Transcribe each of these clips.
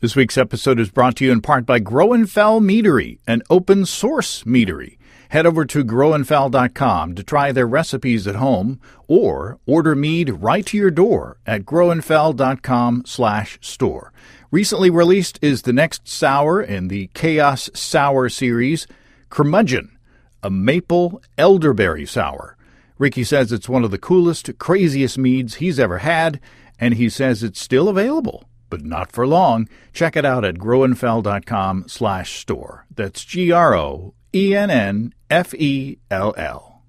This week's episode is brought to you in part by Groenfell Meadery, an open source meadery. Head over to groenfell.com to try their recipes at home or order mead right to your door at groenfell.com/store. Recently released is the next sour in the Chaos Sour series, Curmudgeon, a maple elderberry sour. Ricky says it's one of the coolest, craziest meads he's ever had, and he says it's still available, but not for long. Check it out at groenfell.com/store. That's GROENNFELL.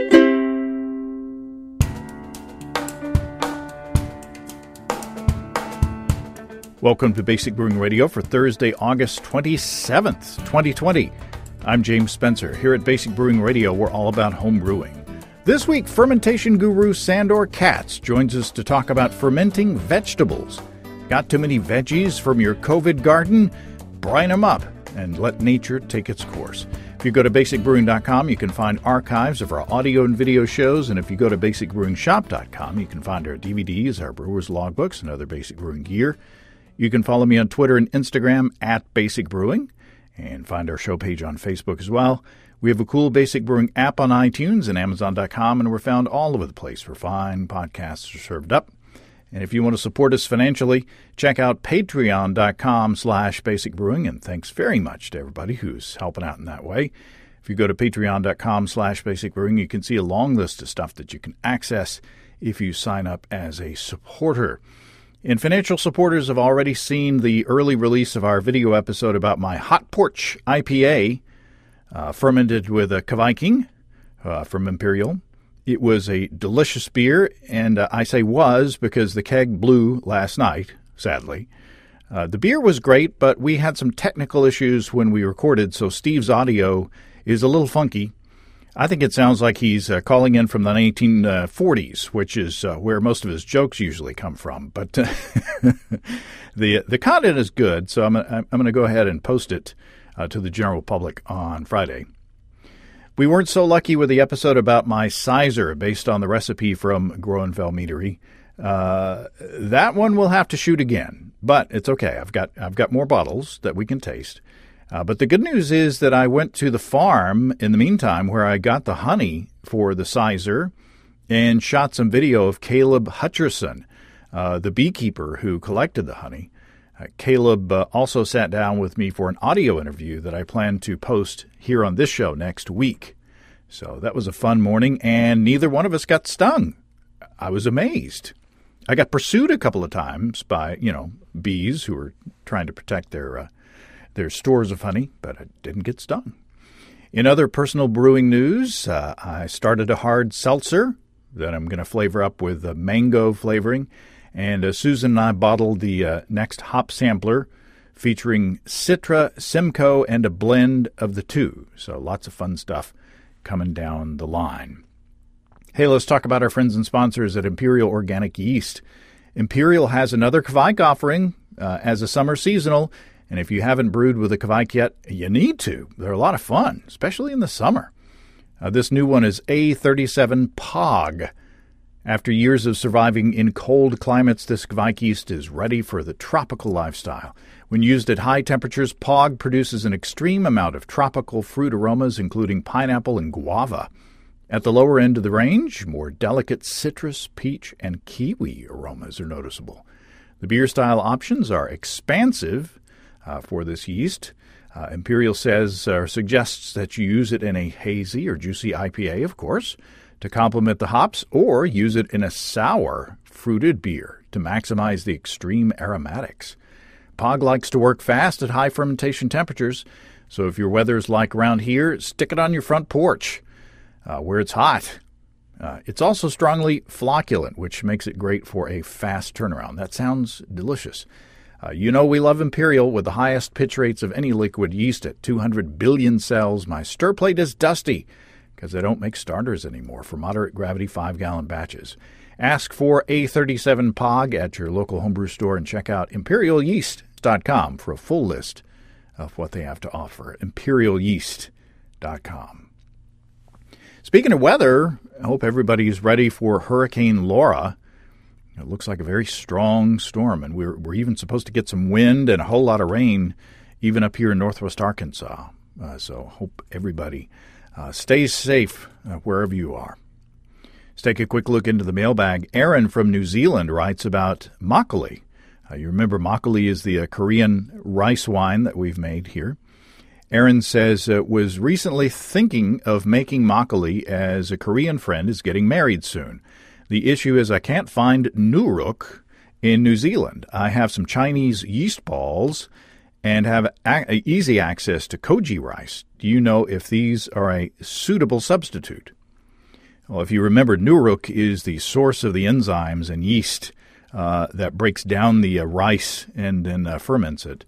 Welcome to Basic Brewing Radio for Thursday, August 27th, 2020. I'm James Spencer. Here at Basic Brewing Radio, we're all about home brewing. This week, fermentation guru Sandor Katz joins us to talk about fermenting vegetables. Got too many veggies from your COVID garden? Brine them up and let nature take its course. If you go to basicbrewing.com, you can find archives of our audio and video shows. And if you go to basicbrewingshop.com, you can find our DVDs, our brewer's logbooks, and other Basic Brewing gear. You can follow me on Twitter and Instagram at Basic Brewing and find our show page on Facebook as well. We have a cool Basic Brewing app on iTunes and Amazon.com, and we're found all over the place where fine podcasts are served up. And if you want to support us financially, check out patreon.com/Basic Brewing, and thanks very much to everybody who's helping out in that way. If you go to patreon.com/Basic Brewing, you can see a long list of stuff that you can access if you sign up as a supporter. And financial supporters have already seen the early release of our video episode about my Hot Porch IPA, fermented with a Kveikking from Imperial. It was a delicious beer, and I say was because the keg blew last night, sadly. The beer was great, but we had some technical issues when we recorded, so Steve's audio is a little funky. I think it sounds like he's calling in from the 1940s, which is where most of his jokes usually come from. But the content is good, so I'm going to go ahead and post it to the general public on Friday. We weren't so lucky with the episode about my Sizer based on the recipe from Groenfell Meadery. That one we'll have to shoot again, but it's okay. I've got more bottles that we can taste. But the good news is that I went to the farm in the meantime where I got the honey for the Sizer and shot some video of Caleb Hutcherson, the beekeeper who collected the honey. Caleb also sat down with me for an audio interview that I plan to post here on this show next week. So that was a fun morning, and neither one of us got stung. I was amazed. I got pursued a couple of times by, bees who were trying to protect their stores of honey, but I didn't get stung. In other personal brewing news, I started a hard seltzer that I'm going to flavor up with mango flavoring. And Susan and I bottled the next hop sampler featuring Citra, Simcoe, and a blend of the two. So lots of fun stuff coming down the line. Hey, let's talk about our friends and sponsors at Imperial Organic Yeast. Imperial has another Kveik offering as a summer seasonal. And if you haven't brewed with a Kveik yet, you need to. They're a lot of fun, especially in the summer. This new one is A37 POG. After years of surviving in cold climates, this Kveik yeast is ready for the tropical lifestyle. When used at high temperatures, POG produces an extreme amount of tropical fruit aromas, including pineapple and guava. At the lower end of the range, more delicate citrus, peach, and kiwi aromas are noticeable. The beer style options are expansive for this yeast. Imperial suggests that you use it in a hazy or juicy IPA, of course, to complement the hops, or use it in a sour, fruited beer to maximize the extreme aromatics. POG likes to work fast at high fermentation temperatures, so if your weather's like around here, stick it on your front porch where it's hot. It's also strongly flocculent, which makes it great for a fast turnaround. That sounds delicious. We love Imperial with the highest pitch rates of any liquid yeast at 200 billion cells. My stir plate is dusty because they don't make starters anymore for moderate gravity 5-gallon batches. Ask for A37 POG at your local homebrew store and check out imperialyeast.com for a full list of what they have to offer. imperialyeast.com. Speaking of weather, I hope everybody's ready for Hurricane Laura. It looks like a very strong storm, and we're even supposed to get some wind and a whole lot of rain even up here in northwest Arkansas. So hope everybody stays safe wherever you are. Let's take a quick look into the mailbag. Aaron from New Zealand writes about makgeolli. You remember makgeolli is the Korean rice wine that we've made here. Aaron says, was recently thinking of making makgeolli as a Korean friend is getting married soon. The issue is I can't find Nuruk in New Zealand. I have some Chinese yeast balls and have easy access to koji rice. Do you know if these are a suitable substitute? Well, if you remember, Nuruk is the source of the enzymes and yeast that breaks down the rice and then ferments it.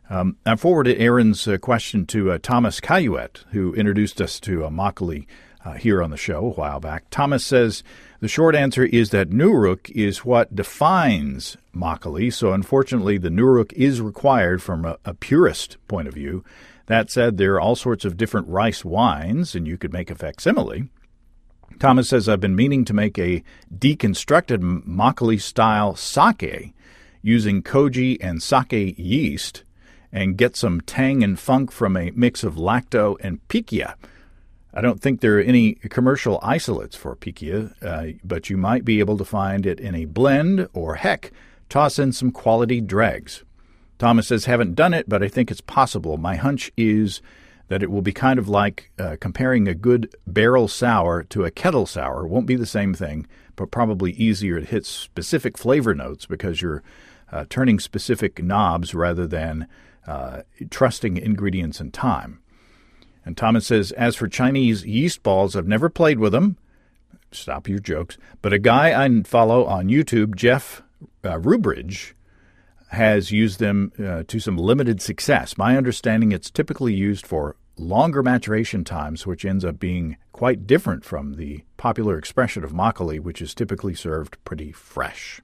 I forwarded Aaron's question to Thomas Cayuet, who introduced us to makgeolli here on the show a while back. Thomas says the short answer is that Nuruk is what defines makgeolli, so unfortunately the Nuruk is required from a purist point of view. That said, there are all sorts of different rice wines, and you could make a facsimile. Thomas says, I've been meaning to make a deconstructed makgeolli-style sake using koji and sake yeast and get some tang and funk from a mix of lacto and pikia. I don't think there are any commercial isolates for pikia, but you might be able to find it in a blend, or heck, toss in some quality dregs. Thomas says, haven't done it, but I think it's possible. My hunch is that it will be kind of like comparing a good barrel sour to a kettle sour. It won't be the same thing, but probably easier to hit specific flavor notes because you're turning specific knobs rather than trusting ingredients and time. And Thomas says, as for Chinese yeast balls, I've never played with them. Stop your jokes. But a guy I follow on YouTube, Jeff Rubridge, has used them to some limited success. My understanding, it's typically used for longer maturation times, which ends up being quite different from the popular expression of makgeolli, which is typically served pretty fresh.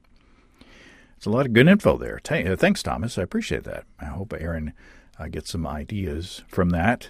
It's a lot of good info there. Thanks, Thomas. I appreciate that. I hope Aaron gets some ideas from that.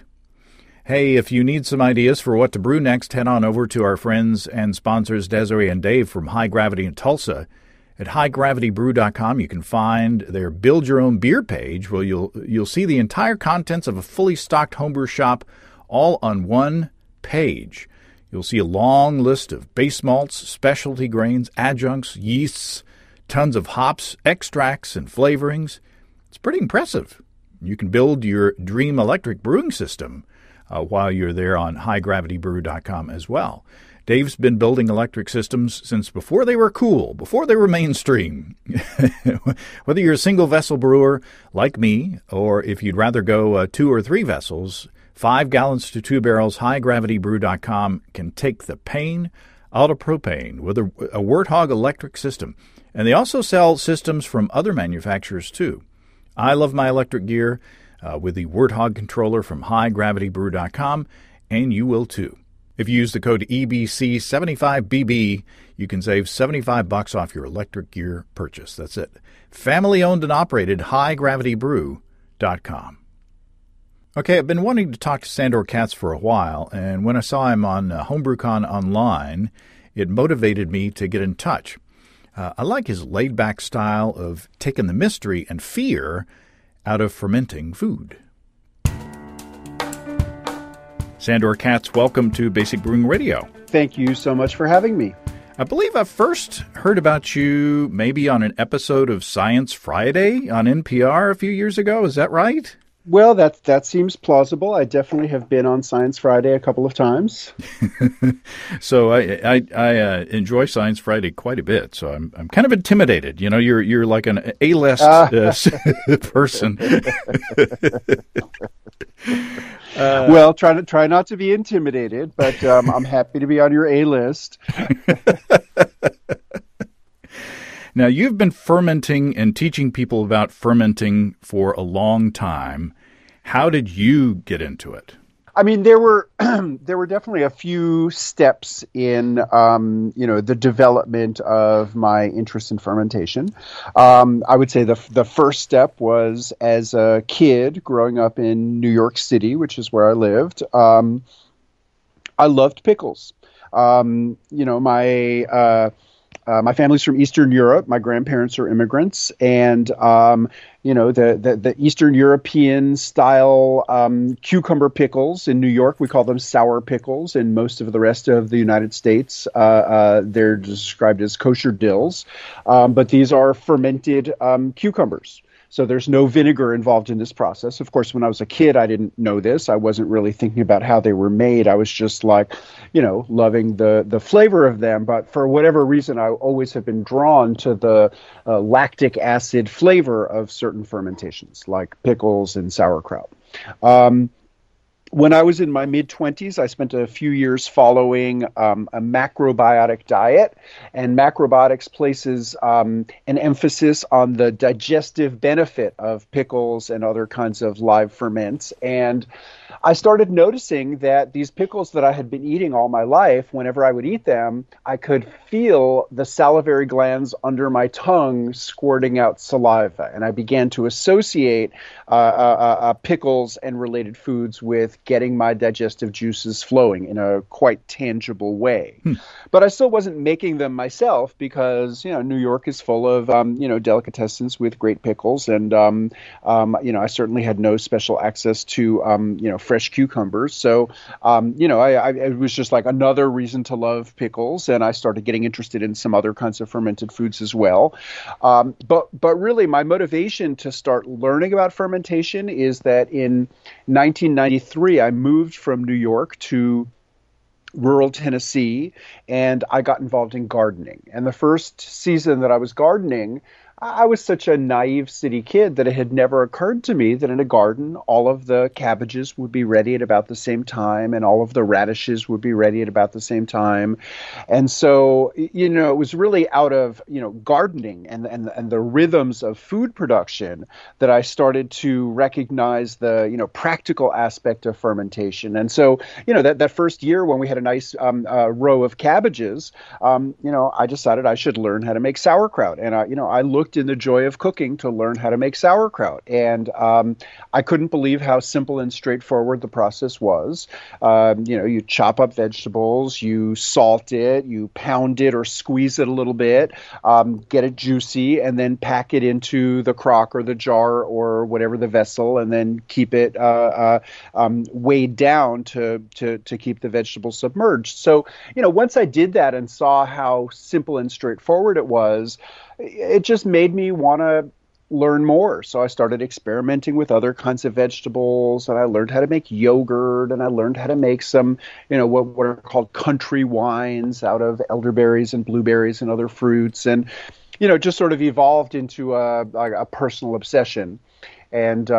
Hey, if you need some ideas for what to brew next, head on over to our friends and sponsors Desiree and Dave from High Gravity in Tulsa. At highgravitybrew.com, you can find their Build Your Own Beer page, where you'll see the entire contents of a fully stocked homebrew shop all on one page. You'll see a long list of base malts, specialty grains, adjuncts, yeasts, tons of hops, extracts, and flavorings. It's pretty impressive. You can build your dream electric brewing system while you're there on highgravitybrew.com as well. Dave's been building electric systems since before they were cool, before they were mainstream. Whether you're a single vessel brewer like me, or if you'd rather go 2 or 3 vessels, 5 gallons to 2 barrels, highgravitybrew.com can take the pain out of propane with a Warthog electric system. And they also sell systems from other manufacturers too. I love my electric gear with the Warthog controller from highgravitybrew.com, and you will too. If you use the code EBC75BB, you can save $75 off your electric gear purchase. That's it. Family owned and operated, highgravitybrew.com. Okay, I've been wanting to talk to Sandor Katz for a while, and when I saw him on HomebrewCon online, it motivated me to get in touch. I like his laid-back style of taking the mystery and fear out of fermenting food. Sandor Katz, welcome to Basic Brewing Radio. Thank you so much for having me. I believe I first heard about you maybe on an episode of Science Friday on NPR a few years ago. Is that right? Well, that seems plausible. I definitely have been on Science Friday a couple of times. So I enjoy Science Friday quite a bit. So I'm kind of intimidated. You know, you're like an A-list person. Well, try not to be intimidated, but I'm happy to be on your A-list. Now, you've been fermenting and teaching people about fermenting for a long time. How did you get into it? I mean, there were definitely a few steps in the development of my interest in fermentation. I would say the first step was as a kid growing up in New York City, which is where I lived. I loved pickles. My family's from Eastern Europe. My grandparents are immigrants, and the Eastern European style cucumber pickles in New York, we call them sour pickles. In most of the rest of the United States, they're described as kosher dills, but these are fermented cucumbers. So there's no vinegar involved in this process. Of course, when I was a kid, I didn't know this. I wasn't really thinking about how they were made. I was just like, loving the flavor of them. But for whatever reason, I always have been drawn to the lactic acid flavor of certain fermentations, like pickles and sauerkraut. When I was in my mid-20s, I spent a few years following a macrobiotic diet, and macrobiotics places an emphasis on the digestive benefit of pickles and other kinds of live ferments. And I started noticing that these pickles that I had been eating all my life, whenever I would eat them, I could feel the salivary glands under my tongue squirting out saliva. And I began to associate pickles and related foods with getting my digestive juices flowing in a quite tangible way. But I still wasn't making them myself because, New York is full of, delicatessens with great pickles. And, I certainly had no special access to, fresh cucumbers. So, it was just like another reason to love pickles. And I started getting interested in some other kinds of fermented foods as well. But really my motivation to start learning about fermentation is that in 1993, I moved from New York to rural Tennessee, and I got involved in gardening. And the first season that I was gardening, I was such a naive city kid that it had never occurred to me that in a garden, all of the cabbages would be ready at about the same time, and all of the radishes would be ready at about the same time. And so, it was really out of, gardening and the rhythms of food production that I started to recognize the, practical aspect of fermentation. And so, that first year when we had a nice row of cabbages, I decided I should learn how to make sauerkraut. And, I looked in the joy of cooking to learn how to make sauerkraut. And I couldn't believe how simple and straightforward the process was. You chop up vegetables, you salt it, you pound it or squeeze it a little bit, get it juicy, and then pack it into the crock or the jar or whatever the vessel, and then keep it weighed down to keep the vegetables submerged. So, once I did that and saw how simple and straightforward it was, it just made me want to learn more. So I started experimenting with other kinds of vegetables, and I learned how to make yogurt, and I learned how to make some, what are called country wines out of elderberries and blueberries and other fruits, and, just sort of evolved into a personal obsession. And,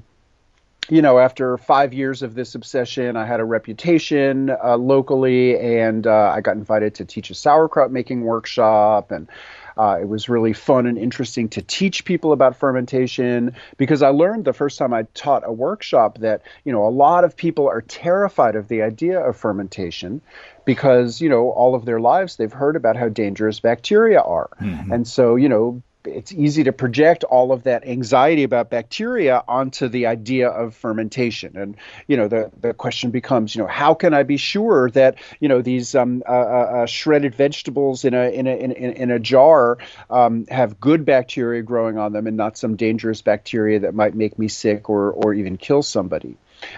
after 5 years of this obsession, I had a reputation locally, and I got invited to teach a sauerkraut making workshop, and it was really fun and interesting to teach people about fermentation, because I learned the first time I taught a workshop that, a lot of people are terrified of the idea of fermentation because, all of their lives they've heard about how dangerous bacteria are. Mm-hmm. And so, it's easy to project all of that anxiety about bacteria onto the idea of fermentation. And, the question becomes, how can I be sure that, these shredded vegetables in a jar have good bacteria growing on them and not some dangerous bacteria that might make me sick or even kill somebody.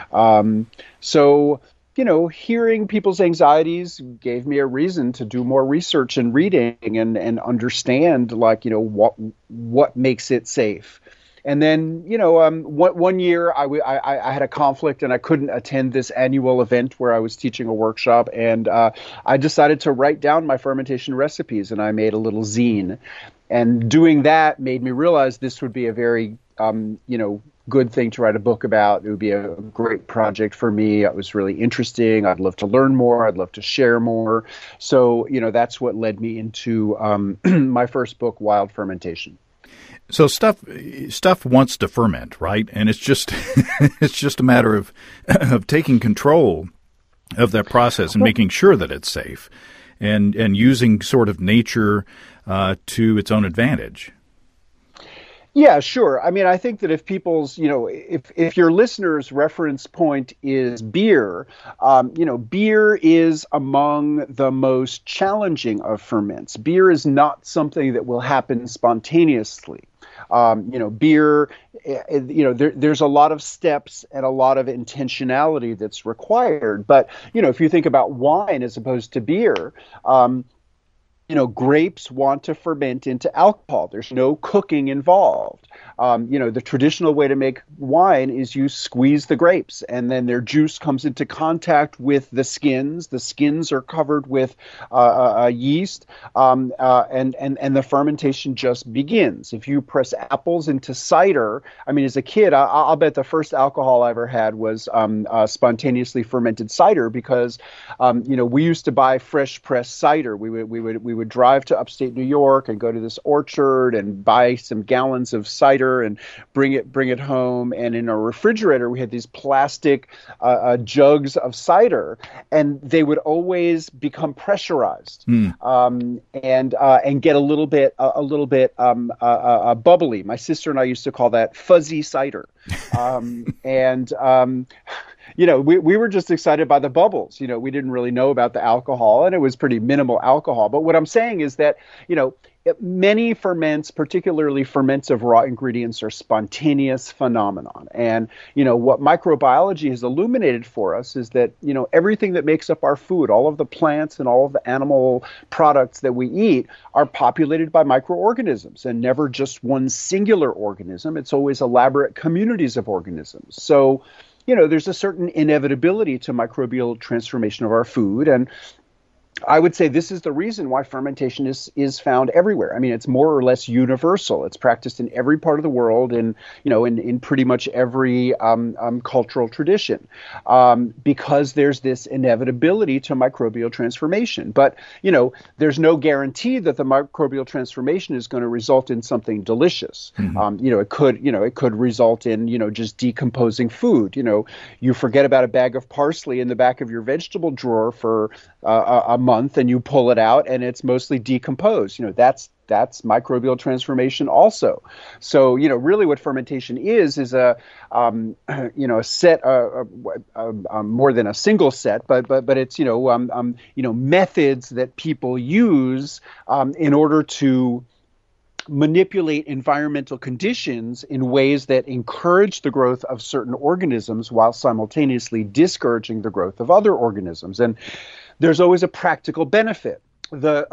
Hearing people's anxieties gave me a reason to do more research and reading and understand, what makes it safe. And then, one year I had a conflict and I couldn't attend this annual event where I was teaching a workshop. And I decided to write down my fermentation recipes, and I made a little zine. And doing that made me realize this would be a very, good thing to write a book about. It would be a great project for me. It was really interesting. I'd love to learn more. I'd love to share more. So, that's what led me into my first book, Wild Fermentation. So stuff wants to ferment, right? And it's just it's just a matter of taking control of that process and making sure that it's safe, and using sort of nature to its own advantage. Yeah, sure. I mean, I think that if people's, if your listeners' reference point is beer, beer is among the most challenging of ferments. Beer is not something that will happen spontaneously. Beer, there's a lot of steps and a lot of intentionality that's required. But, if you think about wine as opposed to beer, grapes want to ferment into alcohol. There's no cooking involved. The traditional way to make wine is you squeeze the grapes and then their juice comes into contact with the skins. The skins are covered with yeast, and the fermentation just begins. If you press apples into cider, I mean, as a kid, I'll bet the first alcohol I ever had was spontaneously fermented cider because, we used to buy fresh pressed cider. We would drive to upstate New York and go to this orchard and buy some gallons of cider and bring it home. And in our refrigerator, we had these plastic jugs of cider, and they would always become pressurized and get a little bit bubbly. My sister and I used to call that fuzzy cider, we were just excited by the bubbles. We didn't really know about the alcohol, and it was pretty minimal alcohol. But what I'm saying is that, many ferments, particularly ferments of raw ingredients, are spontaneous phenomenon. And, what microbiology has illuminated for us is that, everything that makes up our food, all of the plants and all of the animal products that we eat are populated by microorganisms and never just one singular organism. It's always elaborate communities of organisms. So, there's a certain inevitability to microbial transformation of our food. And I would say this is the reason why fermentation is found everywhere. I mean, it's more or less universal. It's practiced in every part of the world, and in pretty much every cultural tradition, because there's this inevitability to microbial transformation. But there's no guarantee that the microbial transformation is going to result in something delicious. Mm-hmm. It could result in just decomposing food. You forget about a bag of parsley in the back of your vegetable drawer for a month, and you pull it out and it's mostly decomposed. That's microbial transformation also. So, really what fermentation is a set, more than a single set, but it's, methods that people use in order to manipulate environmental conditions in ways that encourage the growth of certain organisms while simultaneously discouraging the growth of other organisms. And there's always a practical benefit. The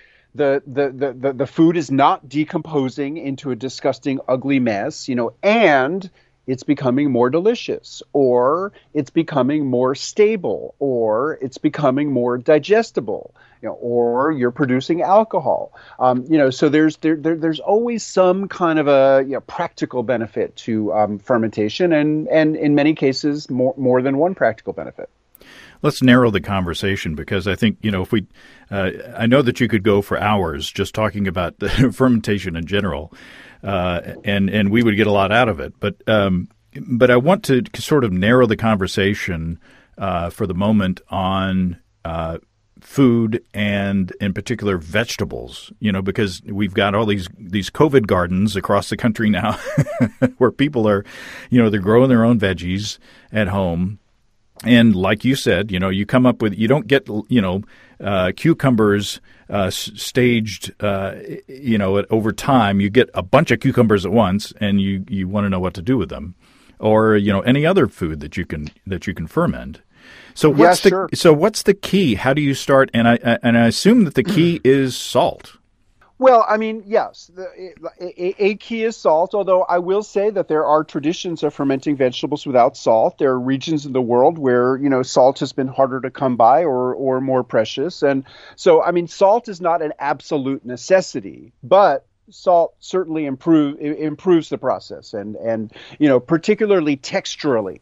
food is not decomposing into a disgusting, ugly mess, and it's becoming more delicious, or it's becoming more stable, or it's becoming more digestible, or you're producing alcohol. So there's always some kind of a practical benefit to fermentation, and in many cases more than one practical benefit. Let's narrow the conversation, because I think, if we, I know that you could go for hours just talking about the fermentation in general, and we would get a lot out of it. But I want to sort of narrow the conversation for the moment on food and in particular vegetables, because we've got all these COVID gardens across the country now where people are, they're growing their own veggies at home. And like you said, you come up with, you don't get, cucumbers staged, over time. You get a bunch of cucumbers at once, and you want to know what to do with them, or any other food that you can ferment. So what's the key? How do you start? And I assume that the key is salt. Well, I mean, yes, a key is salt, although I will say that there are traditions of fermenting vegetables without salt. There are regions in the world where, salt has been harder to come by or more precious. And so, I mean, salt is not an absolute necessity, but salt certainly improves the process and particularly texturally.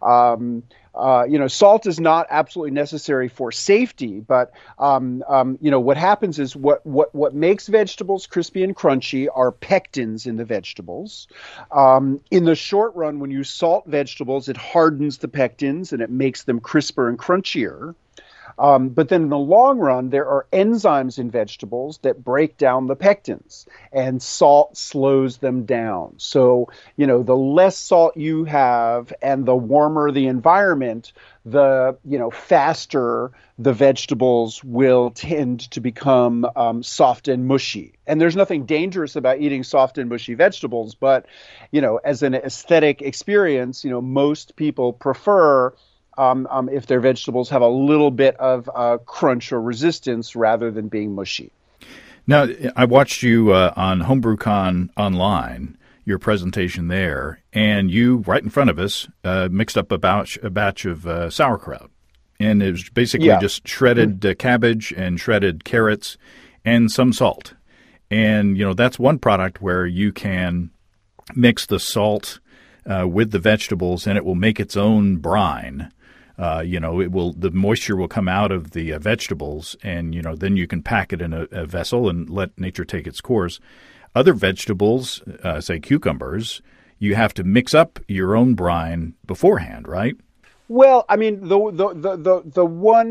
Salt is not absolutely necessary for safety, but what happens is what makes vegetables crispy and crunchy are pectins in the vegetables. In the short run, when you salt vegetables, it hardens the pectins and it makes them crisper and crunchier. But then in the long run, there are enzymes in vegetables that break down the pectins, and salt slows them down. So, the less salt you have and the warmer the environment, the faster the vegetables will tend to become soft and mushy. And there's nothing dangerous about eating soft and mushy vegetables, but as an aesthetic experience, most people prefer if their vegetables have a little bit of crunch or resistance rather than being mushy. Now, I watched you on HomebrewCon online, your presentation there, and you, right in front of us, mixed up a batch of sauerkraut. And it was basically just shredded cabbage and shredded carrots and some salt. And, that's one product where you can mix the salt with the vegetables and it will make its own brine. The moisture will come out of the vegetables and, then you can pack it in a vessel and let nature take its course. Other vegetables, say cucumbers, you have to mix up your own brine beforehand, right? Well, I mean, the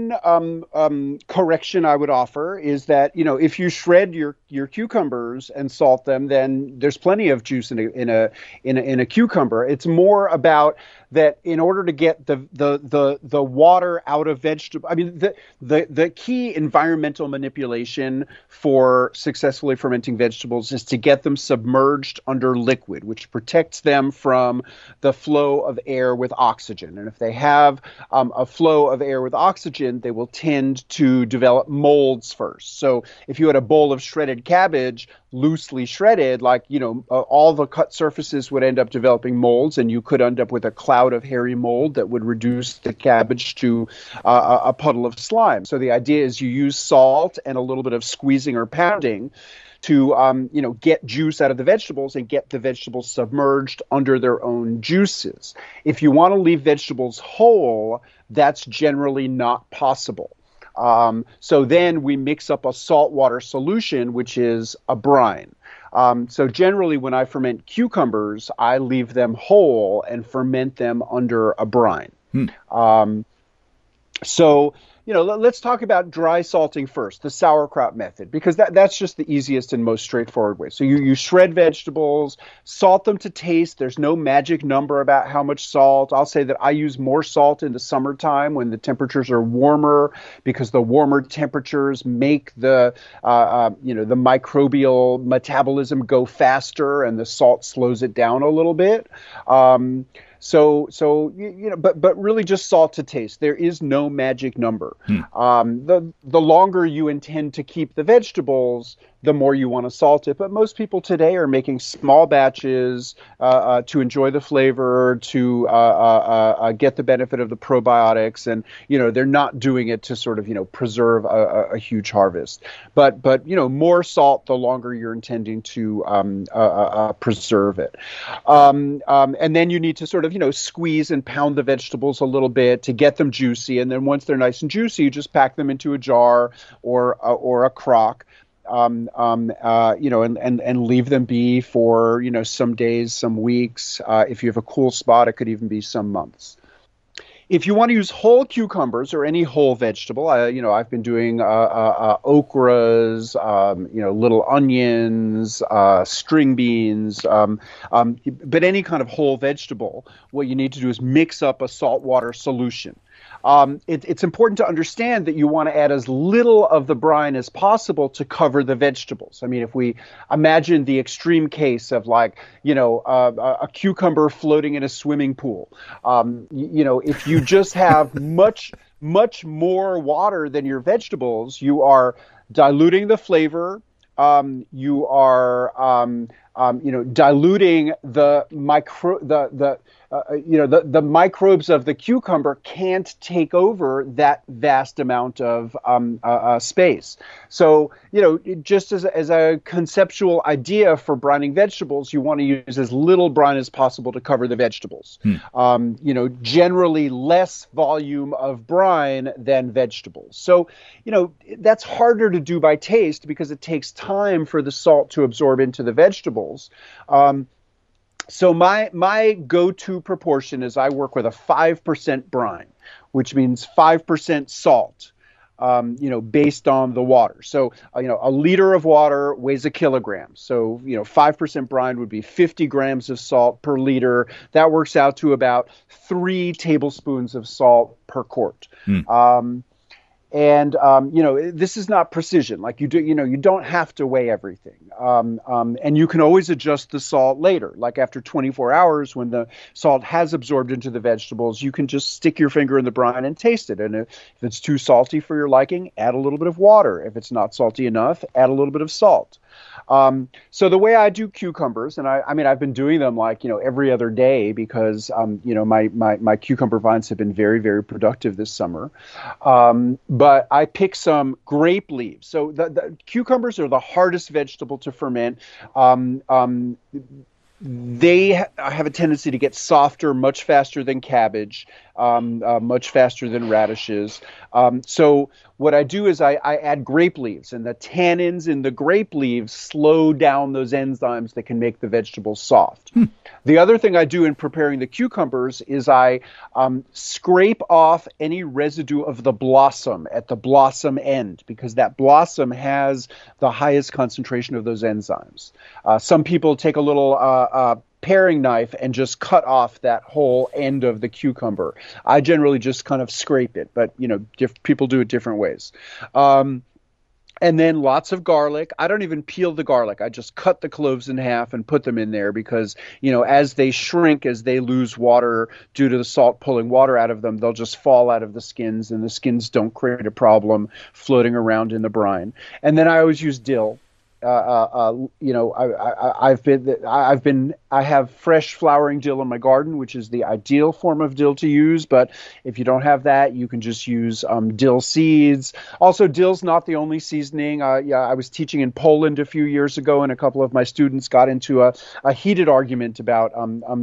one correction I would offer is that if you shred your cucumbers and salt them, then there's plenty of juice in a cucumber. It's more about that in order to get the water out of vegetable. I mean, the key environmental manipulation for successfully fermenting vegetables is to get them submerged under liquid, which protects them from the flow of air with oxygen. And if they have a flow of air with oxygen, they will tend to develop molds first. So if you had a bowl of shredded cabbage, loosely shredded, all the cut surfaces would end up developing molds, and you could end up with a cloud of hairy mold that would reduce the cabbage to a puddle of slime. So the idea is you use salt and a little bit of squeezing or pounding to get juice out of the vegetables and get the vegetables submerged under their own juices. If you want to leave vegetables whole, that's generally not possible. So then we mix up a saltwater solution, which is a brine. So generally when I ferment cucumbers, I leave them whole and ferment them under a brine. Let's talk about dry salting first, the sauerkraut method, because that's just the easiest and most straightforward way. So you shred vegetables, salt them to taste. There's no magic number about how much salt. I'll say that I use more salt in the summertime when the temperatures are warmer, because the warmer temperatures make the microbial metabolism go faster, and the salt slows it down a little bit. But really just salt to taste. There is no magic number. The longer you intend to keep the vegetables, the more you want to salt it. But most people today are making small batches to enjoy the flavor, to get the benefit of the probiotics, and they're not doing it to sort of preserve a huge harvest. But more salt the longer you're intending to preserve it. And then you need to sort of squeeze and pound the vegetables a little bit to get them juicy. And then once they're nice and juicy, you just pack them into a jar or a crock. And leave them be for, some days, some weeks. If you have a cool spot, it could even be some months. If you want to use whole cucumbers or any whole vegetable, I've been doing okras, little onions, string beans, but any kind of whole vegetable, what you need to do is mix up a saltwater solution. It's important to understand that you want to add as little of the brine as possible to cover the vegetables. I mean, if we imagine the extreme case of a cucumber floating in a swimming pool, if you just have much more water than your vegetables, you are diluting the flavor. You are diluting the the microbes of the cucumber can't take over that vast amount of space. So, just as a conceptual idea for brining vegetables, you want to use as little brine as possible to cover the vegetables. Generally less volume of brine than vegetables. So, that's harder to do by taste because it takes time for the salt to absorb into the vegetables. So my go-to proportion is I work with a 5% brine, which means 5% salt. based on the water. So, a liter of water weighs a kilogram. So, 5% brine would be 50 grams of salt per liter. That works out to about 3 tablespoons of salt per quart. And this is not precision. Like you don't have to weigh everything. And you can always adjust the salt later. Like after 24 hours, when the salt has absorbed into the vegetables, you can just stick your finger in the brine and taste it. And if it's too salty for your liking, add a little bit of water. If it's not salty enough, add a little bit of salt. So the way I do cucumbers, and I've been doing them every other day because, my cucumber vines have been very, very productive this summer. But I pick some grape leaves. So the cucumbers are the hardest vegetable to ferment. They have a tendency to get softer much faster than cabbage, much faster than radishes. So what I do is I add grape leaves, and the tannins in the grape leaves slow down those enzymes that can make the vegetables soft. The other thing I do in preparing the cucumbers is I scrape off any residue of the blossom at the blossom end, because that blossom has the highest concentration of those enzymes. Some people take a little paring knife and just cut off that whole end of the cucumber. I generally just kind of scrape it, but people do it different ways. And then lots of garlic. I don't even peel the garlic. I just cut the cloves in half and put them in there because, as they shrink, as they lose water due to the salt pulling water out of them, they'll just fall out of the skins, and the skins don't create a problem floating around in the brine. And then I always use dill. I have fresh flowering dill in my garden, which is the ideal form of dill to use. But if you don't have that, you can just use dill seeds. Also, dill's not the only seasoning. I was teaching in Poland a few years ago, and a couple of my students got into a heated argument about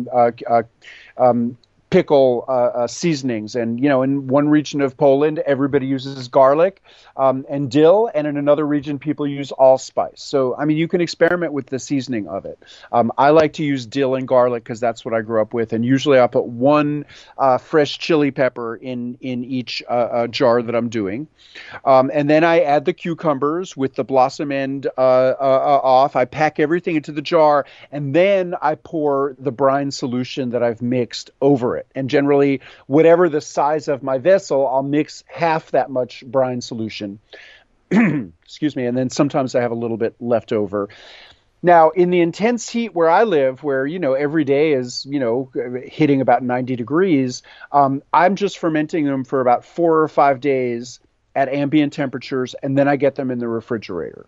pickle seasonings. And, in one region of Poland, everybody uses garlic and dill, and in another region, people use allspice. So, you can experiment with the seasoning of it. I like to use dill and garlic because that's what I grew up with, and usually I'll put one fresh chili pepper in each jar that I'm doing. And then I add the cucumbers with the blossom end off. I pack everything into the jar, and then I pour the brine solution that I've mixed over it. And generally, whatever the size of my vessel, I'll mix half that much brine solution. Excuse me. And then sometimes I have a little bit left over. Now, in the intense heat where I live, where, every day is, hitting about 90 degrees, I'm just fermenting them for about 4 or 5 days at ambient temperatures, and then I get them in the refrigerator.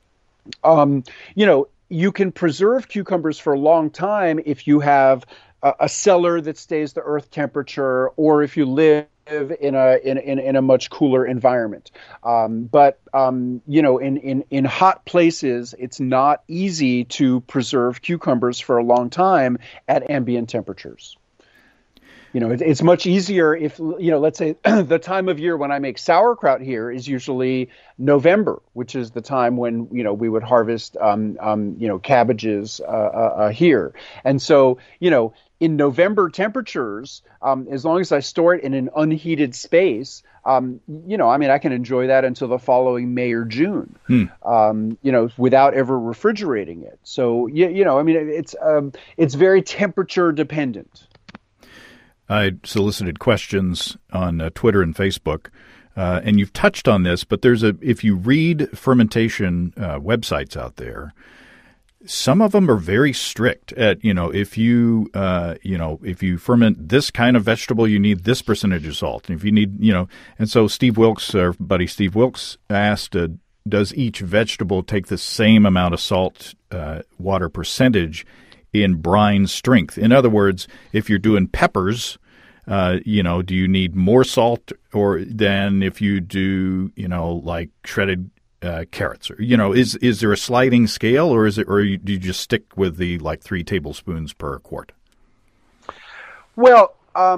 You can preserve cucumbers for a long time if you have a cellar that stays the earth temperature, or if you live in a much cooler environment. But in hot places, it's not easy to preserve cucumbers for a long time at ambient temperatures. It's much easier if, let's say the time of year when I make sauerkraut here is usually November, which is the time when, we would harvest, cabbages here. And so, in November temperatures, as long as I store it in an unheated space, I can enjoy that until the following May or June, without ever refrigerating it. So, it's very temperature dependent. I solicited questions on Twitter and Facebook, and you've touched on this, but if you read fermentation websites out there, some of them are very strict at, if you ferment this kind of vegetable, you need this percentage of salt. And if you need, and so Steve Wilkes, our buddy Steve Wilkes, asked, does each vegetable take the same amount of salt water percentage in brine strength? In other words, if you're doing peppers, do you need more salt than if you do, like shredded carrots? Or, is there a sliding scale, or do you just stick with the 3 tablespoons per quart? Well,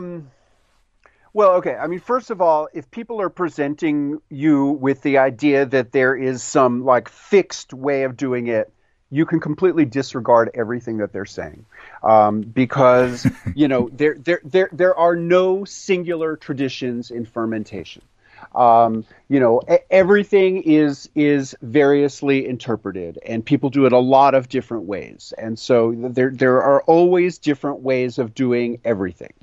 okay. First of all, if people are presenting you with the idea that there is some fixed way of doing it, you can completely disregard everything that they're saying, because there are no singular traditions in fermentation. Everything is variously interpreted, and people do it a lot of different ways. And so there are always different ways of doing everything.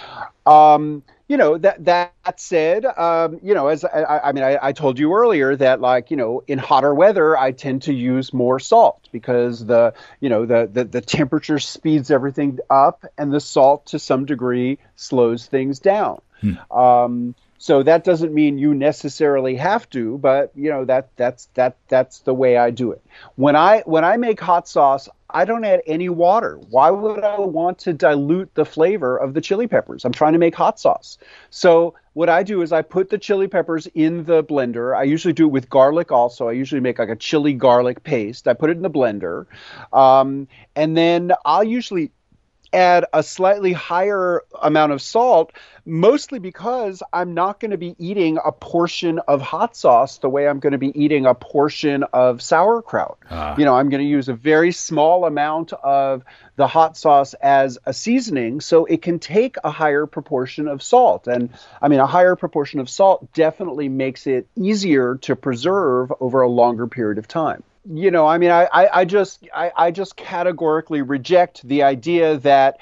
That said, as I told you earlier that, like, in hotter weather, I tend to use more salt because the temperature speeds everything up, and the salt to some degree slows things down. So that doesn't mean you necessarily have to, but that's the way I do it. When I make hot sauce, I don't add any water. Why would I want to dilute the flavor of the chili peppers? I'm trying to make hot sauce. So what I do is I put the chili peppers in the blender. I usually do it with garlic also. I usually make like a chili garlic paste. I put it in the blender. And then I'll usually add a slightly higher amount of salt, mostly because I'm not going to be eating a portion of hot sauce the way I'm going to be eating a portion of sauerkraut. I'm going to use a very small amount of the hot sauce as a seasoning, so it can take a higher proportion of salt. And a higher proportion of salt definitely makes it easier to preserve over a longer period of time. I just categorically reject the idea that,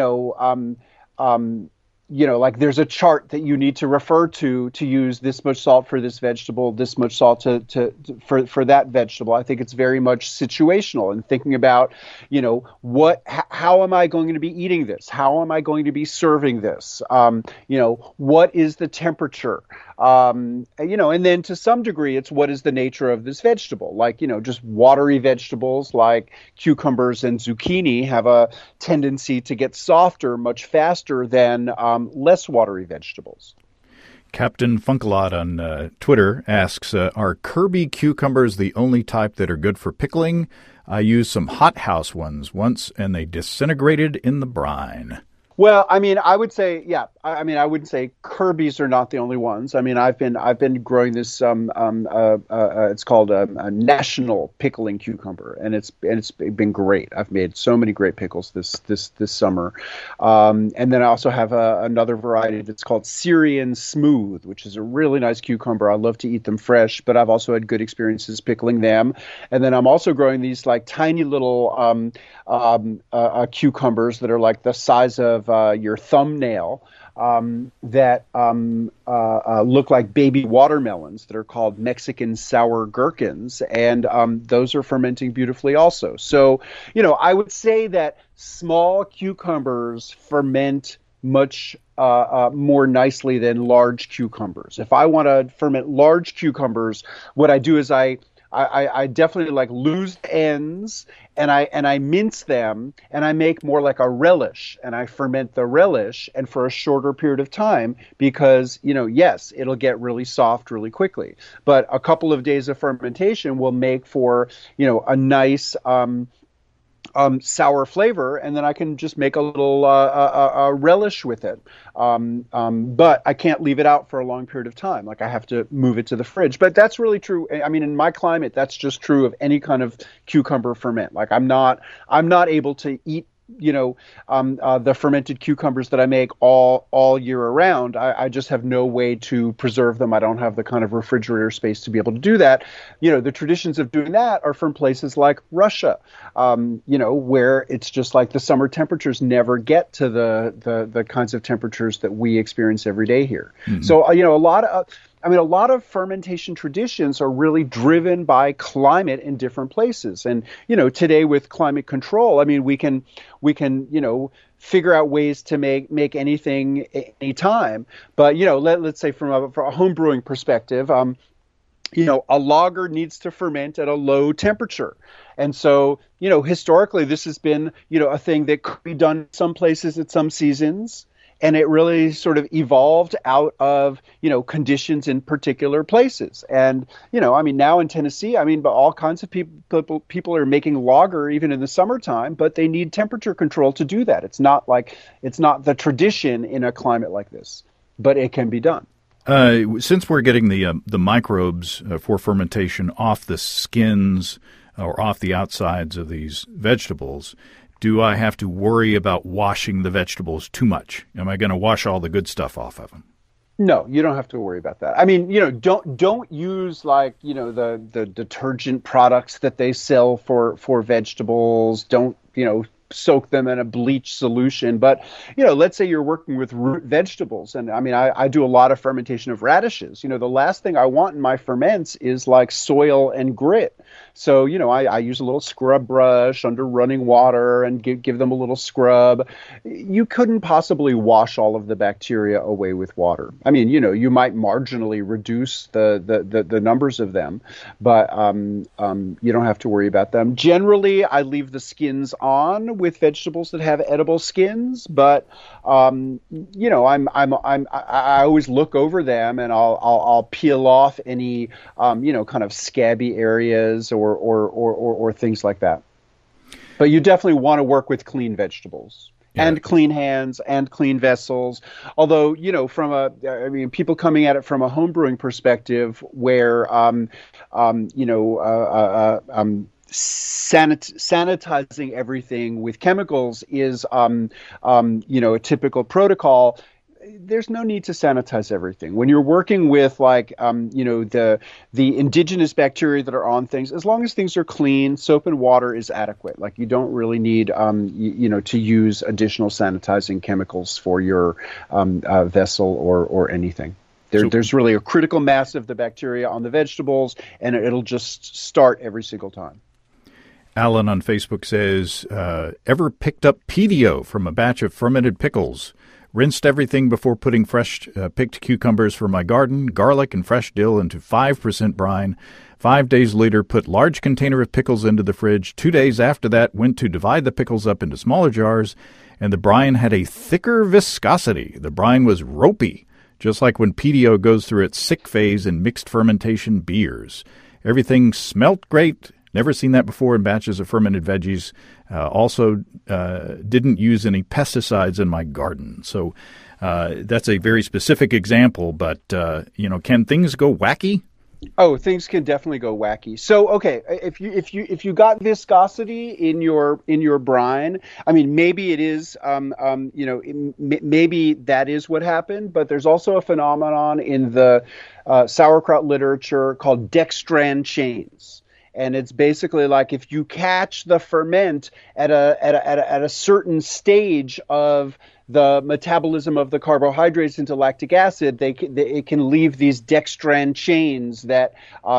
like there's a chart that you need to refer to use this much salt for this vegetable, this much salt for that vegetable. I think it's very much situational and thinking about, how am I going to be eating this? How am I going to be serving this? What is the temperature? And then to some degree, it's what is the nature of this vegetable? Like, just watery vegetables like cucumbers and zucchini have a tendency to get softer much faster than less watery vegetables. Captain Funkelot on Twitter asks, are Kirby cucumbers the only type that are good for pickling? I used some hothouse ones once, and they disintegrated in the brine. Well, I would say, yeah. I wouldn't say Kirby's are not the only ones. I've been growing this. It's called a national pickling cucumber, and it's been great. I've made so many great pickles this summer. And then I also have another variety that's called Syrian Smooth, which is a really nice cucumber. I love to eat them fresh, but I've also had good experiences pickling them. And then I'm also growing these like tiny little cucumbers that are like the size of your thumbnail, that look like baby watermelons, that are called Mexican sour gherkins, and those are fermenting beautifully also. So, I would say that small cucumbers ferment much more nicely than large cucumbers. If I want to ferment large cucumbers, what I do is I definitely like lose the ends, and I mince them, and I make more like a relish, and I ferment the relish, and for a shorter period of time, because yes, it'll get really soft really quickly, but a couple of days of fermentation will make for a nice sour flavor, and then I can just make a little a relish with it. But I can't leave it out for a long period of time. Like I have to move it to the fridge. But that's really true. In my climate, that's just true of any kind of cucumber ferment. Like I'm not able to eat the fermented cucumbers that I make all year around. I just have no way to preserve them. I don't have the kind of refrigerator space to be able to do that. The traditions of doing that are from places like Russia, where it's just like the summer temperatures never get to the kinds of temperatures that we experience every day here. Mm-hmm. So, a lot of fermentation traditions are really driven by climate in different places. And, today with climate control, we can figure out ways to make anything anytime. But, let's say from a home brewing perspective, a lager needs to ferment at a low temperature. And so, historically, this has been, a thing that could be done some places at some seasons. And it really sort of evolved out of, conditions in particular places. And, now in Tennessee, but all kinds of people are making lager even in the summertime, but they need temperature control to do that. It's not the tradition in a climate like this, but it can be done. Since we're getting the microbes for fermentation off the skins or off the outsides of these vegetables, do I have to worry about washing the vegetables too much? Am I going to wash all the good stuff off of them? No, you don't have to worry about that. I mean, don't use like, the detergent products that they sell for vegetables. Don't, soak them in a bleach solution. But, let's say you're working with root vegetables. And I mean, I do a lot of fermentation of radishes. The last thing I want in my ferments is like soil and grit. So, I use a little scrub brush under running water and give them a little scrub. You couldn't possibly wash all of the bacteria away with water. I mean, you might marginally reduce the numbers of them, but you don't have to worry about them. Generally, I leave the skins on with vegetables that have edible skins, but I always look over them and I'll peel off any kind of scabby areas or things like that. But you definitely want to work with clean vegetables. Yeah. And clean hands and clean vessels. Although, people coming at it from a homebrewing perspective where, sanitizing everything with chemicals is, a typical protocol. There's no need to sanitize everything. When you're working with the indigenous bacteria that are on things, as long as things are clean, soap and water is adequate. Like you don't really need, to use additional sanitizing chemicals for your vessel or anything. There's really a critical mass of the bacteria on the vegetables, and it'll just start every single time. Alan on Facebook says, ever picked up pedio from a batch of fermented pickles? Rinsed everything before putting fresh picked cucumbers for my garden, garlic and fresh dill into 5% brine. 5 days later, put large container of pickles into the fridge. 2 days after that, went to divide the pickles up into smaller jars, and the brine had a thicker viscosity. The brine was ropey, just like when pedio goes through its sick phase in mixed fermentation beers. Everything smelt great. Never seen that before in batches of fermented veggies. Also, didn't use any pesticides in my garden. So that's a very specific example. But, can things go wacky? Oh, things can definitely go wacky. So, okay, if you got viscosity in your brine, I mean, maybe it is, maybe that is what happened. But there's also a phenomenon in the sauerkraut literature called dextran chains. And it's basically like if you catch the ferment at a certain stage of the metabolism of the carbohydrates into lactic acid, it can leave these dextran chains that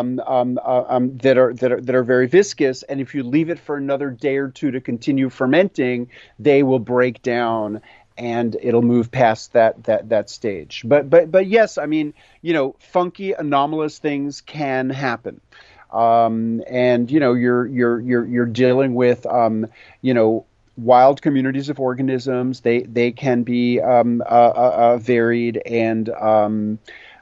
are very viscous. And if you leave it for another day or two to continue fermenting, they will break down and it'll move past that stage. But yes, I mean, funky anomalous things can happen. And you're dealing with wild communities of organisms. They can be varied and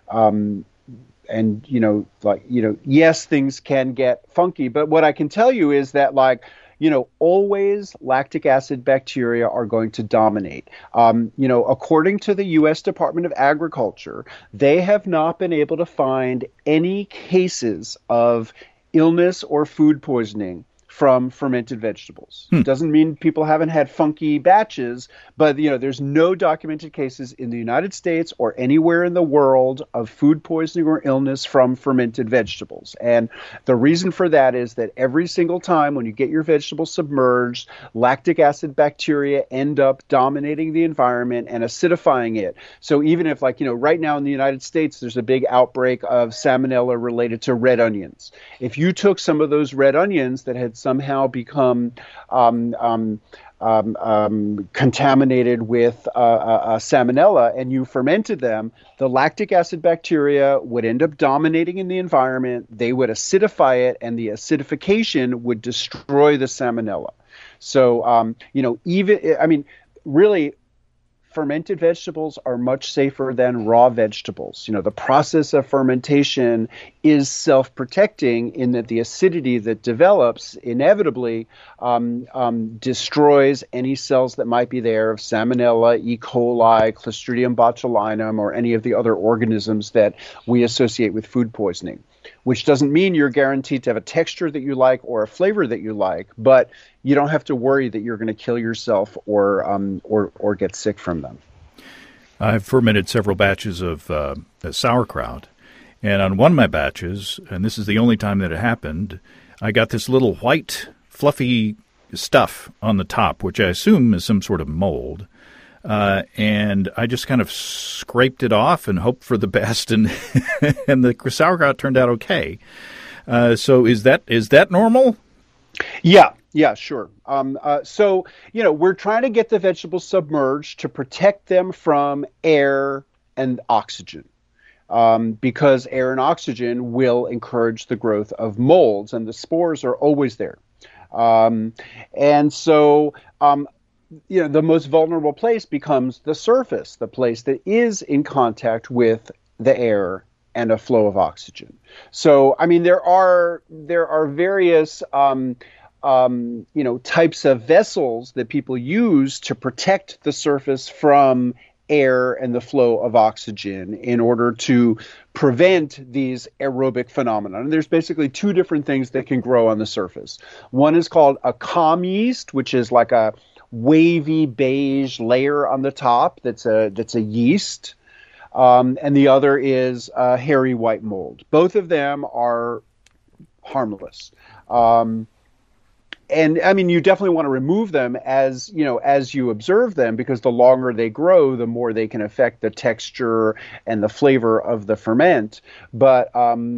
yes, things can get funky. But what I can tell you is that always lactic acid bacteria are going to dominate. According to the U.S. Department of Agriculture, they have not been able to find any cases of illness or food poisoning from fermented vegetables. Doesn't mean people haven't had funky batches, but there's no documented cases in the United States or anywhere in the world of food poisoning or illness from fermented vegetables. And the reason for that is that every single time when you get your vegetables submerged, lactic acid bacteria end up dominating the environment and acidifying it. So even if right now in the United States, there's a big outbreak of salmonella related to red onions. If you took some of those red onions that had somehow become contaminated with salmonella and you fermented them, the lactic acid bacteria would end up dominating in the environment. They would acidify it, and the acidification would destroy the salmonella. So, really, fermented vegetables are much safer than raw vegetables. The process of fermentation is self-protecting in that the acidity that develops inevitably destroys any cells that might be there of Salmonella, E. coli, Clostridium botulinum, or any of the other organisms that we associate with food poisoning. Which doesn't mean you're guaranteed to have a texture that you like or a flavor that you like, but you don't have to worry that you're going to kill yourself or get sick from them. I've fermented several batches of sauerkraut, and on one of my batches, and this is the only time that it happened, I got this little white, fluffy stuff on the top, which I assume is some sort of mold. And I just kind of scraped it off and hoped for the best, and and the sauerkraut turned out okay. So is that normal? Yeah, sure. So, we're trying to get the vegetables submerged to protect them from air and oxygen. Because air and oxygen will encourage the growth of molds, and the spores are always there. And so, the most vulnerable place becomes the surface, the place that is in contact with the air and a flow of oxygen. So, I mean, there are various types of vessels that people use to protect the surface from air and the flow of oxygen in order to prevent these aerobic phenomena. And there's basically two different things that can grow on the surface. One is called a calm yeast, which is like a wavy beige layer on the top that's a yeast. And the other is hairy white mold. Both of them are harmless. And I mean, you definitely want to remove them as you observe them, because the longer they grow, the more they can affect the texture and the flavor of the ferment. But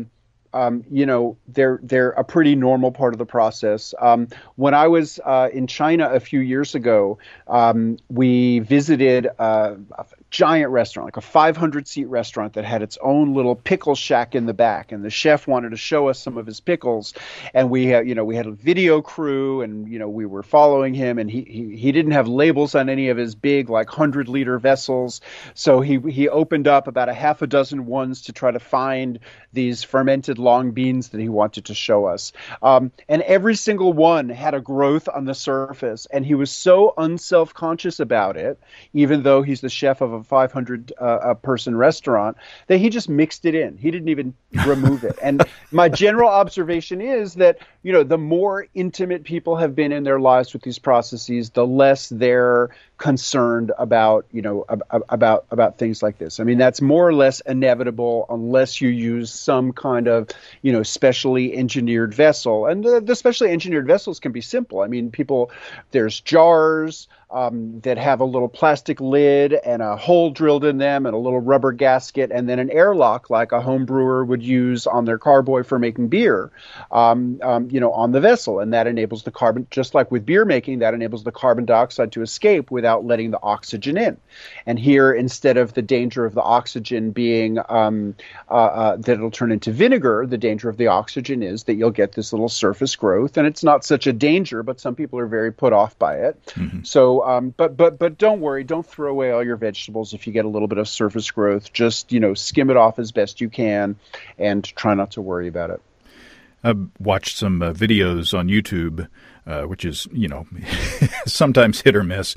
they're a pretty normal part of the process. When I was in China a few years ago, we visited a giant restaurant, like a 500-seat restaurant that had its own little pickle shack in the back. And the chef wanted to show us some of his pickles. And we had a video crew, and, we were following him. And he didn't have labels on any of his big, like 100-liter vessels. So he opened up about a half a dozen ones to try to find these fermented long beans that he wanted to show us. And every single one had a growth on the surface. And he was so unself-conscious about it, even though he's the chef of a 500 person restaurant, that he just mixed it in. He didn't even remove it. And my general observation is that, the more intimate people have been in their lives with these processes, the less they're concerned about, about things like this. I mean, that's more or less inevitable unless you use some kind of, specially engineered vessel. And the specially engineered vessels can be simple. I mean, there's jars that have a little plastic lid and a hole drilled in them and a little rubber gasket, and then an airlock like a home brewer would use on their carboy for making beer, on the vessel. And that enables the carbon, just like with beer making, that enables the carbon dioxide to escape without letting the oxygen in. And here, instead of the danger of the oxygen being that it'll turn into vinegar, the danger of the oxygen is that you'll get this little surface growth. And it's not such a danger, but some people are very put off by it. Mm-hmm. So, but don't worry, don't throw away all your vegetables if you get a little bit of surface growth. Just, skim it off as best you can and try not to worry about it. I've watched some videos on YouTube, which is, sometimes hit or miss.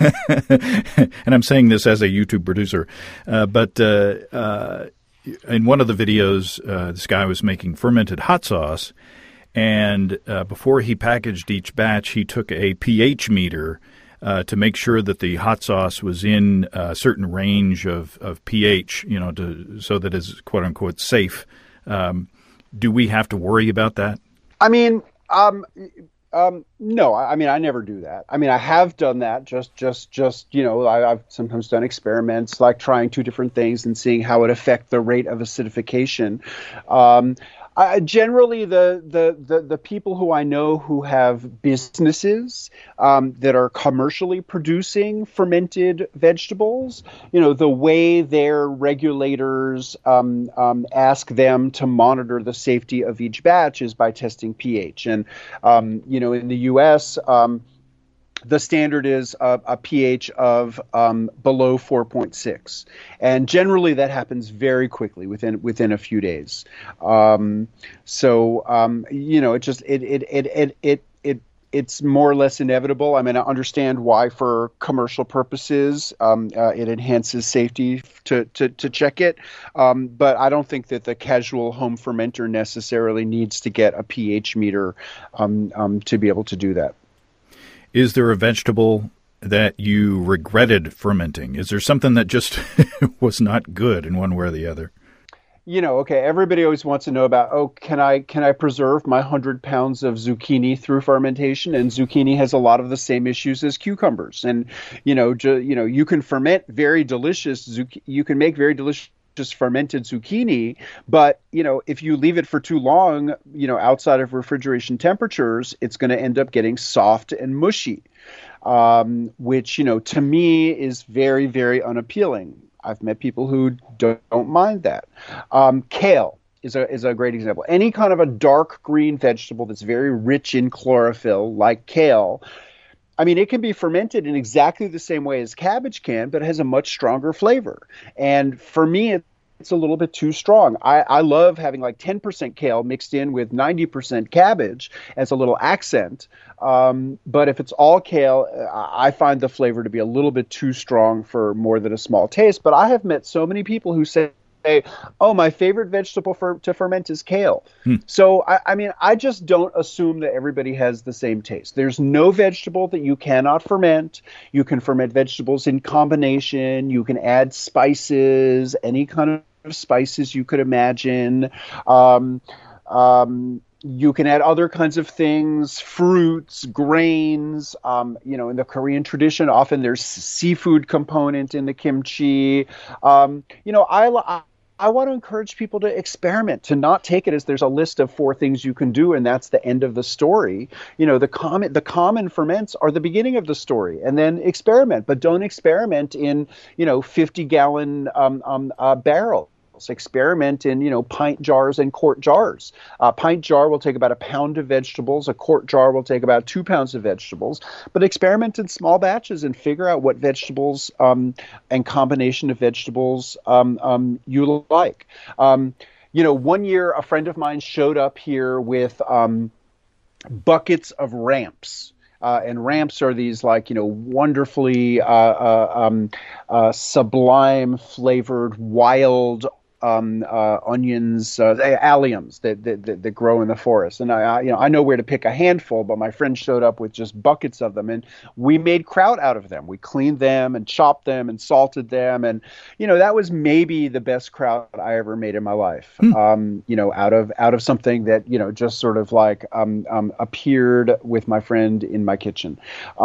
And I'm saying this as a YouTube producer. But in one of the videos, this guy was making fermented hot sauce. And before he packaged each batch, he took a pH meter to make sure that the hot sauce was in a certain range of pH, so that it's quote unquote safe. Do we have to worry about that? I mean, no. I mean, I never do that. I mean, I have done that. I've sometimes done experiments like trying two different things and seeing how it affect the rate of acidification. Generally, the people who I know who have businesses that are commercially producing fermented vegetables, the way their regulators ask them to monitor the safety of each batch is by testing pH. And, in the U.S., the standard is a pH of below 4.6, and generally that happens very quickly within a few days. It's more or less inevitable. I mean, I understand why for commercial purposes it enhances safety to check it, but I don't think that the casual home fermenter necessarily needs to get a pH meter to be able to do that. Is there a vegetable that you regretted fermenting? Is there something that just was not good in one way or the other? Okay, everybody always wants to know about, can I preserve my 100 pounds of zucchini through fermentation? And zucchini has a lot of the same issues as cucumbers. And, you can ferment very delicious, you can make very delicious fermented zucchini, but, if you leave it for too long, outside of refrigeration temperatures, it's going to end up getting soft and mushy, which, to me is very, very unappealing. I've met people who don't mind that. Kale is a great example. Any kind of a dark green vegetable that's very rich in chlorophyll, like kale, I mean, it can be fermented in exactly the same way as cabbage can, but it has a much stronger flavor. And for me, it's a little bit too strong. I love having like 10% kale mixed in with 90% cabbage as a little accent. But if it's all kale, I find the flavor to be a little bit too strong for more than a small taste. But I have met so many people who say, oh, my favorite vegetable to ferment is kale. So, I just don't assume that everybody has the same taste. There's no vegetable that you cannot ferment. You can ferment vegetables in combination. You can add spices, any kind of spices you could imagine. You can add other kinds of things, fruits, grains. In the Korean tradition, often there's seafood component in the kimchi. I want to encourage people to experiment, to not take it as there's a list of 4 things you can do and that's the end of the story. The common ferments are the beginning of the story, and then experiment, but don't experiment in 50-gallon barrels. Experiment in, pint jars and quart jars. A pint jar will take about 1 pound of vegetables. A quart jar will take about 2 pounds of vegetables. But experiment in small batches and figure out what vegetables and combination of vegetables you like. 1 year, a friend of mine showed up here with buckets of ramps. And ramps are these wonderfully sublime flavored wild onions, alliums that grow in the forest. And I know where to pick a handful, but my friend showed up with just buckets of them, and we made kraut out of them. We cleaned them and chopped them and salted them, and that was maybe the best kraut I ever made in my life. Out of something that just sort of appeared with my friend in my kitchen.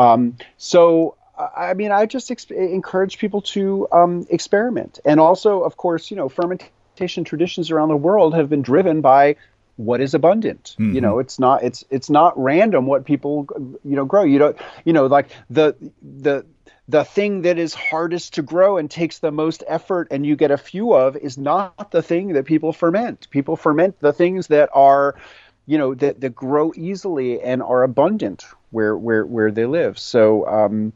I just encourage people to experiment. And also, of course, fermentation traditions around the world have been driven by what is abundant. Mm-hmm. It's not random what people, grow. You don't, like the thing that is hardest to grow and takes the most effort and you get a few of is not the thing that people ferment. People ferment the things that are, that grow easily and are abundant where they live. So,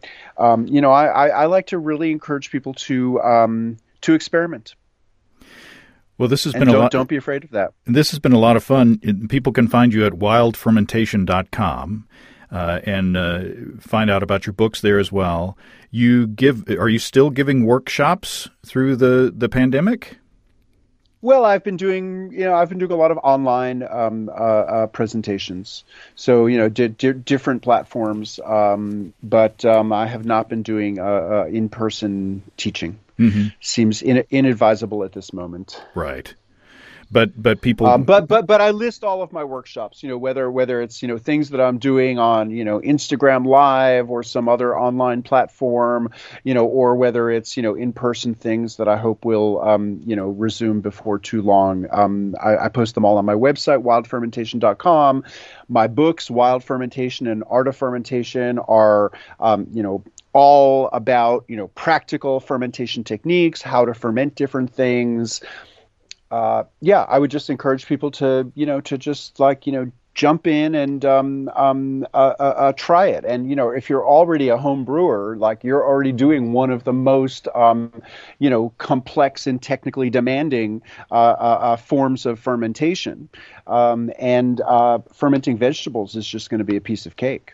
I like to really encourage people to experiment. Well, this has been a lot. Don't be afraid of that. This has been a lot of fun. People can find you at wildfermentation.com and find out about your books there as well. Are you still giving workshops through the pandemic? Well, I've been doing a lot of online presentations, so different platforms, but I have not been doing in-person teaching. Mm-hmm. Seems inadvisable at this moment. Right. But people. But I list all of my workshops. Whether it's things that I'm doing on Instagram Live or some other online platform, or whether it's in-person things that I hope will resume before too long. I post them all on my website, wildfermentation.com. My books, Wild Fermentation and Art of Fermentation, are all about practical fermentation techniques, how to ferment different things. I would just encourage people to just jump in and try it. And if you're already a home brewer, you're already doing one of the most complex and technically demanding forms of fermentation, and fermenting vegetables is just going to be a piece of cake.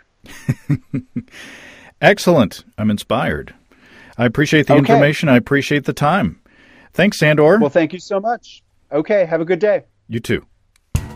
Excellent. I'm inspired. I appreciate the information. I appreciate the time. Thanks, Sandor. Well, thank you so much. Okay, have a good day. You too. Well,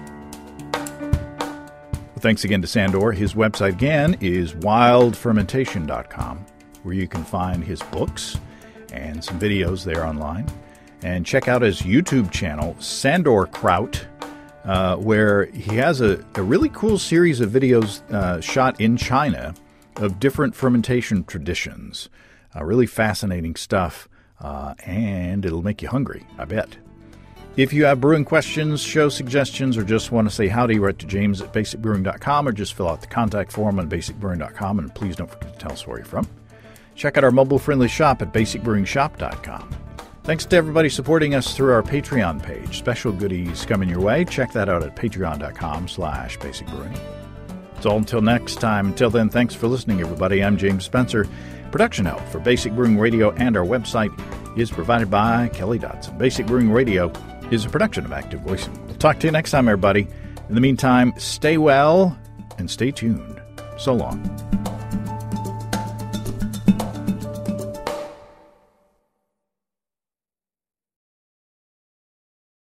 thanks again to Sandor. His website, again, is wildfermentation.com. where you can find his books and some videos there online. And check out his YouTube channel, Sandor Kraut, where he has a really cool series of videos shot in China of different fermentation traditions. Really fascinating stuff, and it'll make you hungry, I bet. If you have brewing questions, show suggestions, or just want to say howdy, write to James at basicbrewing.com, or just fill out the contact form on basicbrewing.com, and please don't forget to tell us where you're from. Check out our mobile-friendly shop at basicbrewingshop.com. Thanks to everybody supporting us through our Patreon page. Special goodies coming your way. Check that out at patreon.com/basicbrewing. So until next time, until then, thanks for listening, everybody. I'm James Spencer. Production help for Basic Brewing Radio and our website is provided by Kelly Dodson. Basic Brewing Radio is a production of Active Voicing. We'll talk to you next time, everybody. In the meantime, stay well and stay tuned. So long.